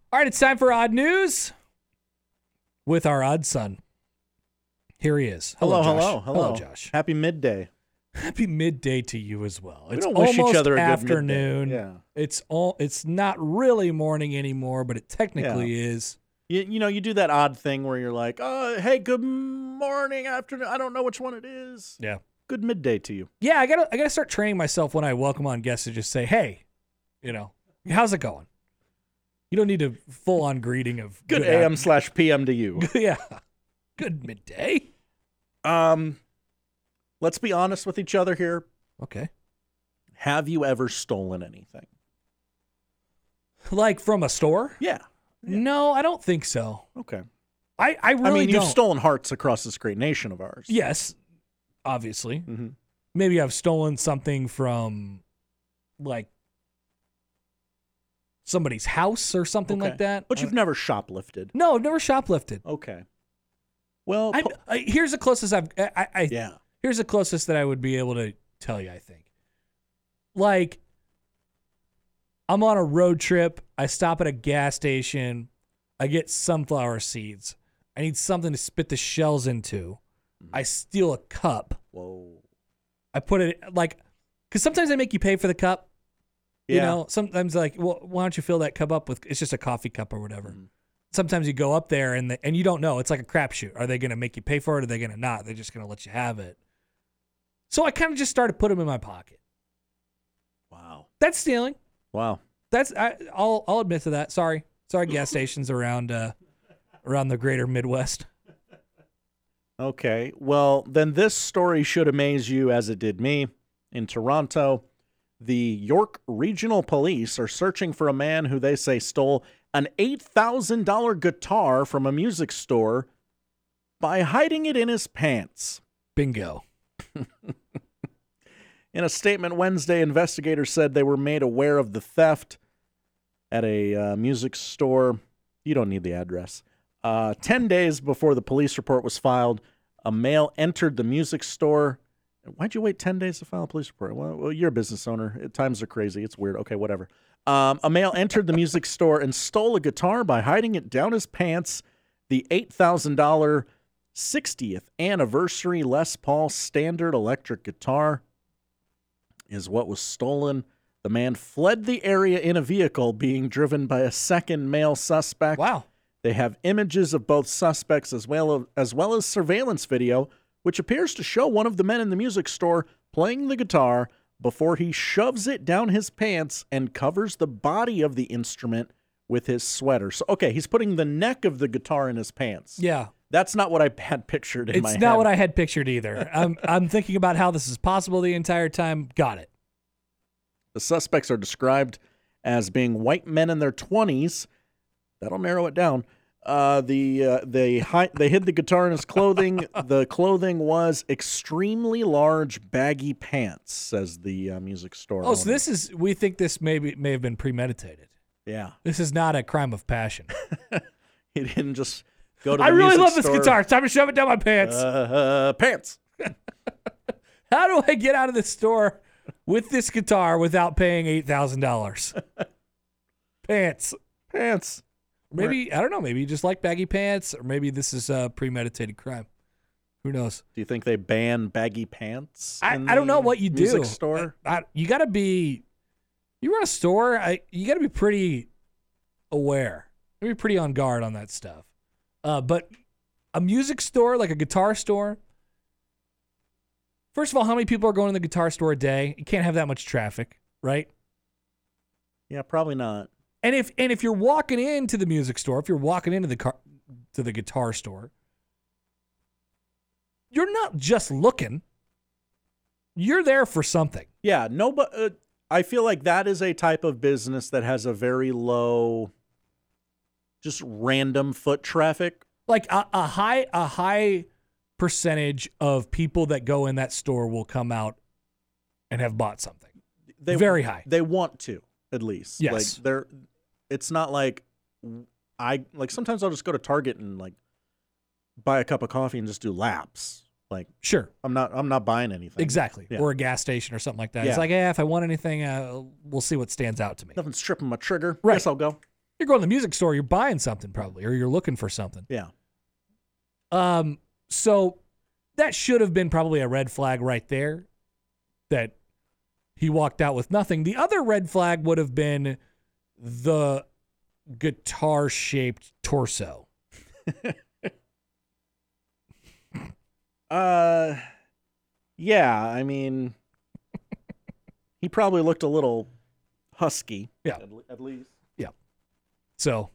All right, it's time for Odd News with our odd son. Here he is. Hello, Josh. hello, Josh. Happy midday. Happy midday to you as well. We It's don't wish each almost other a good afternoon. midday. It's not really morning anymore, but it technically is. You know, you do that odd thing where you're like, oh, hey, good morning, afternoon. I don't know which one it is. Yeah. Good midday to you. Yeah, I gotta start training myself when I welcome on guests to just say, hey, how's it going? You don't need a full-on greeting of Good AM/PM to you. Yeah. Good midday. Let's be honest with each other here. Okay. Have you ever stolen anything? Like from a store? Yeah. No, I don't think so. Okay. I really I mean, you've don't. stolen hearts across this great nation of ours. Yes, obviously. Mm-hmm. Maybe I've stolen something from, like, somebody's house or something like that. But you've never shoplifted. No, I've never shoplifted. Okay. Well, Here's the closest yeah. Here's the closest that I would be able to tell you, I think. Like, I'm on a road trip. I stop at a gas station. I get sunflower seeds. I need something to spit the shells into. I steal a cup. Whoa. I put it, like, because sometimes they make you pay for the cup. Yeah. You know, sometimes like, well, why don't you fill that cup up with, it's just a coffee cup or whatever. Mm-hmm. Sometimes you go up there and you don't know. It's like a crapshoot. Are they going to make you pay for it? Or are they going to not? They're just going to let you have it. So I kind of just started putting them in my pocket. Wow. That's stealing. Wow. I'll admit to that. Sorry, gas stations around the greater Midwest. Okay. Well, then this story should amaze you as it did me. In Toronto, the York Regional Police are searching for a man who they say stole an $8,000 guitar from a music store by hiding it in his pants. Bingo. In a statement Wednesday, investigators said they were made aware of the theft at a music store. You don't need the address. 10 days before the police report was filed, a male entered the music store. Why'd you wait 10 days to file a police report? Well, you're a business owner. Times are crazy. It's weird. Okay, whatever. A male entered the music store and stole a guitar by hiding it down his pants. The $8,000 60th anniversary Les Paul standard electric guitar is what was stolen. The man fled the area in a vehicle being driven by a second male suspect. Wow. They have images of both suspects as well as surveillance video, which appears to show one of the men in the music store playing the guitar before he shoves it down his pants and covers the body of the instrument with his sweater. So, okay, he's putting the neck of the guitar in his pants. Yeah. That's not what I had pictured in my head. It's not what I had pictured either. I'm thinking about how this is possible the entire time. Got it. The suspects are described as being white men in their 20s. That'll narrow it down. They hid the guitar in his clothing. The clothing was extremely large, baggy pants, says the music store owner. So we think this may have been premeditated. Yeah. This is not a crime of passion. He didn't just go to the I really music love store. this guitar. It's time to shove it down my pants. Pants. How do I get out of this store with this guitar without paying $8,000? Pants. Maybe, I don't know, maybe you just like baggy pants, or maybe this is a premeditated crime. Who knows? Do you think they ban baggy pants? I don't know what you do. Music store? You got to be, you run a store, you got to be pretty aware. You got to be pretty on guard on that stuff. But a music store, like a guitar store, first of all, how many people are going to the guitar store a day? You can't have that much traffic, right? Yeah, probably not. And if you're walking into the music store, if you're walking into the guitar store, you're not just looking. You're there for something. Yeah, no, but I feel like that is a type of business that has a very low, just random foot traffic. Like a high percentage of people that go in that store will come out and have bought something. Very high. They want to, at least. Yes. Like it's not like sometimes I'll just go to Target and like buy a cup of coffee and just do laps. Like, sure, I'm not buying anything. Exactly. Yeah. Or a gas station or something like that. Yeah. It's like, if I want anything, we'll see what stands out to me. Nothing's tripping my trigger. Right. Guess I'll go. You're going to the music store, you're buying something probably, or you're looking for something. Yeah. So that should have been probably a red flag right there, that he walked out with nothing. The other red flag would have been the guitar-shaped torso. Yeah, I mean, he probably looked a little husky. Yeah. At least. Yeah. So,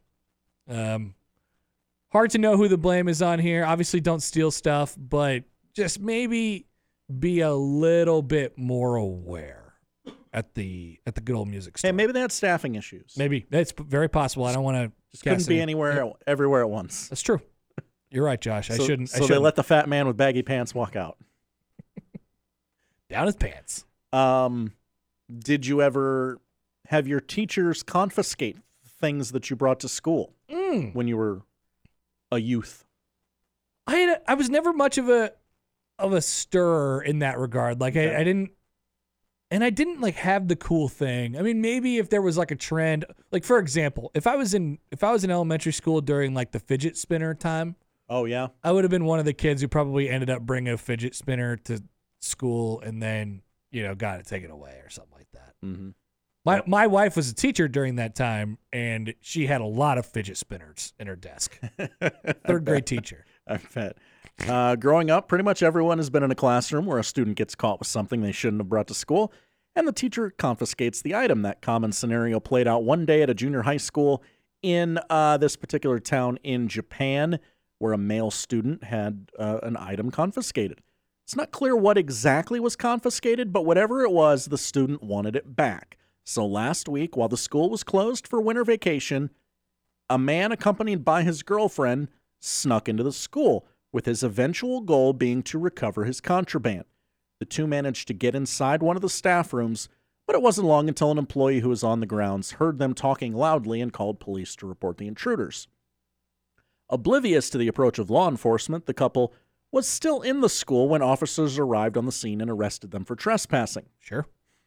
hard to know who the blame is on here. Obviously, don't steal stuff, but just maybe be a little bit more aware at the good old music store. Hey, maybe they had staffing issues. Maybe that's very possible. I don't want to. Just couldn't be everywhere at once. That's true. You're right, Josh. I shouldn't. They let the fat man with baggy pants walk out. Down his pants. Did you ever have your teachers confiscate things that you brought to school when you were a youth? I was never much of a stirrer in that regard. Like Okay. I didn't like have the cool thing. I mean, maybe if there was like a trend, like for example, if I was in elementary school during like the fidget spinner time, Oh yeah. I would have been one of the kids who probably ended up bringing a fidget spinner to school and then, got it taken away or something like that. Mm-hmm. My wife was a teacher during that time, and she had a lot of fidget spinners in her desk. Third grade teacher. I bet. Growing up, pretty much everyone has been in a classroom where a student gets caught with something they shouldn't have brought to school, and the teacher confiscates the item. That common scenario played out one day at a junior high school in this particular town in Japan, where a male student had an item confiscated. It's not clear what exactly was confiscated, but whatever it was, the student wanted it back. So last week, while the school was closed for winter vacation, a man accompanied by his girlfriend snuck into the school, with his eventual goal being to recover his contraband. The two managed to get inside one of the staff rooms, but it wasn't long until an employee who was on the grounds heard them talking loudly and called police to report the intruders. Oblivious to the approach of law enforcement, the couple was still in the school when officers arrived on the scene and arrested them for trespassing. Sure.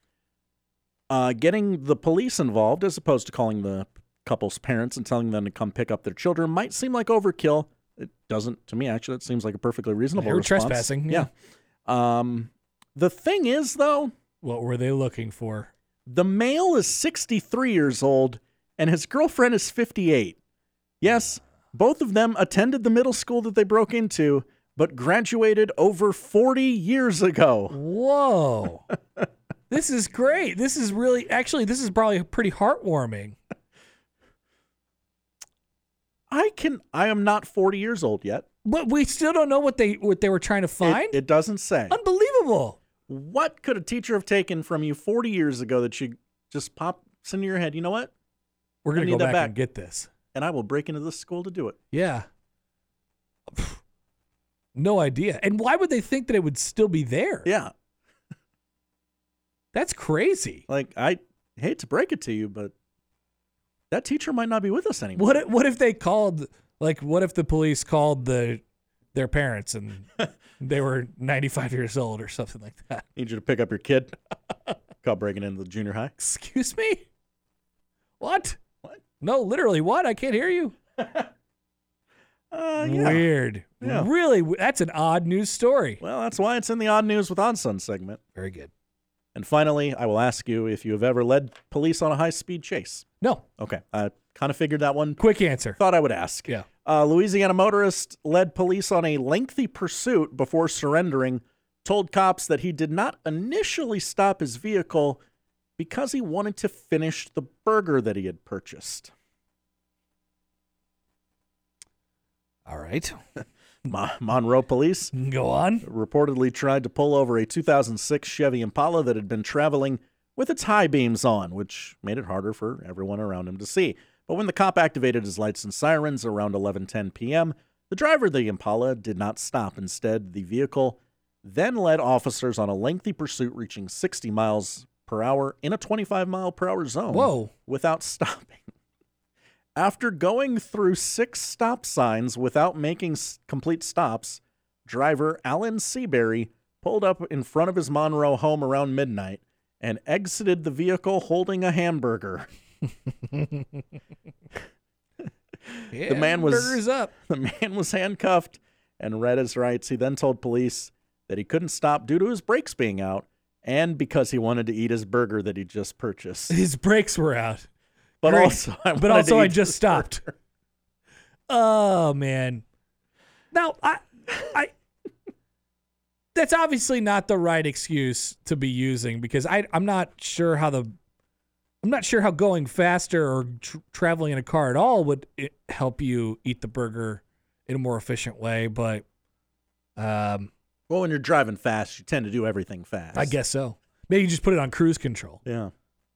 Getting the police involved, as opposed to calling the couple's parents and telling them to come pick up their children, might seem like overkill. It doesn't to me, actually. It seems like a perfectly reasonable response. Trespassing. Yeah. The thing is, though, What were they looking for? the male is 63 years old and his girlfriend is 58. Yes, both of them attended the middle school that they broke into, but graduated over 40 years ago. Whoa. This is great. This is probably pretty heartwarming. I am not 40 years old yet. But we still don't know what they were trying to find. It doesn't say. Unbelievable. What could a teacher have taken from you 40 years ago that you just pops into your head? You know what? We're going I to need go that back back. and get this. And I will break into this school to do it. Yeah. No idea. And why would they think that it would still be there? Yeah. That's crazy. Like, I hate to break it to you, but that teacher might not be with us anymore. What if they called, like, what if the police called their parents and they were 95 years old or something like that? Need you to pick up your kid. Call breaking into the junior high. Excuse me? What? What? No, literally, what? I can't hear you. Yeah. Weird. Yeah. Really, that's an odd news story. Well, that's why it's in the Odd News with Onsun segment. Very good. And finally, I will ask you if you have ever led police on a high-speed chase. No. Okay. I kind of figured that one. Quick answer. Thought I would ask. Yeah. Louisiana motorist led police on a lengthy pursuit before surrendering, told cops that he did not initially stop his vehicle because he wanted to finish the burger that he had purchased. All right. Monroe police Go on. reportedly tried to pull over a 2006 Chevy Impala that had been traveling with its high beams on, which made it harder for everyone around him to see. But when the cop activated his lights and sirens around 11:10 p.m., the driver of the Impala did not stop. Instead, the vehicle then led officers on a lengthy pursuit reaching 60 miles per hour in a 25-mile-per-hour zone. Whoa. Without stopping. After going through 6 stop signs without making complete stops, driver Alan Seabury pulled up in front of his Monroe home around midnight and exited the vehicle holding a hamburger. Yeah, man was- burgers up. The man was handcuffed and read his rights. He then told police that he couldn't stop due to his brakes being out and because he wanted to eat his burger that he just purchased. His brakes were out. But Great. also, I just stopped. Oh man. Now I that's obviously not the right excuse to be using because I'm not sure how going faster or traveling in a car at all would help you eat the burger in a more efficient way. But Well, when you're driving fast, you tend to do everything fast. I guess so. Maybe you just put it on cruise control. Yeah.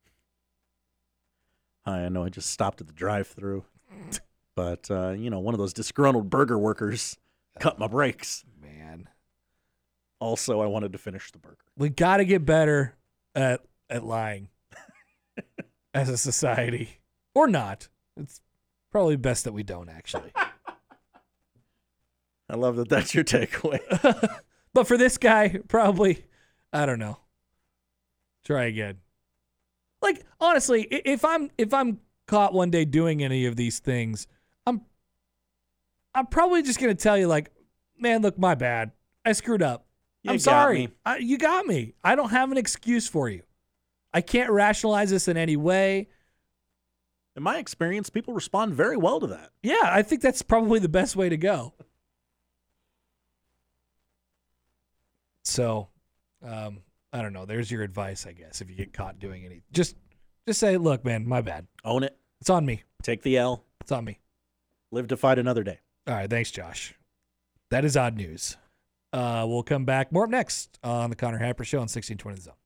Hi, I know I just stopped at the drive-thru, but one of those disgruntled burger workers cut my brakes. Man, Also, I wanted to finish the burger. we got to get better at lying as a society, or not. It's probably best that we don't actually. I love that that's your takeaway. But for this guy, probably, I don't know. Try again. Like honestly, if I'm caught one day doing any of these things, I'm probably just gonna tell you like, man, look, my bad. I screwed up. You I'm got sorry. me. You got me. I don't have an excuse for you. I can't rationalize this in any way. In my experience, people respond very well to that. Yeah, I think that's probably the best way to go. So, I don't know. There's your advice, I guess. If you get caught doing anything, just say, "Look, man, my bad. Own it. It's on me. Take the L. It's on me." Live to fight another day. All right, thanks, Josh. That is odd news. We'll come back. More up next on the Connor Happer Show on 1620 The Zone.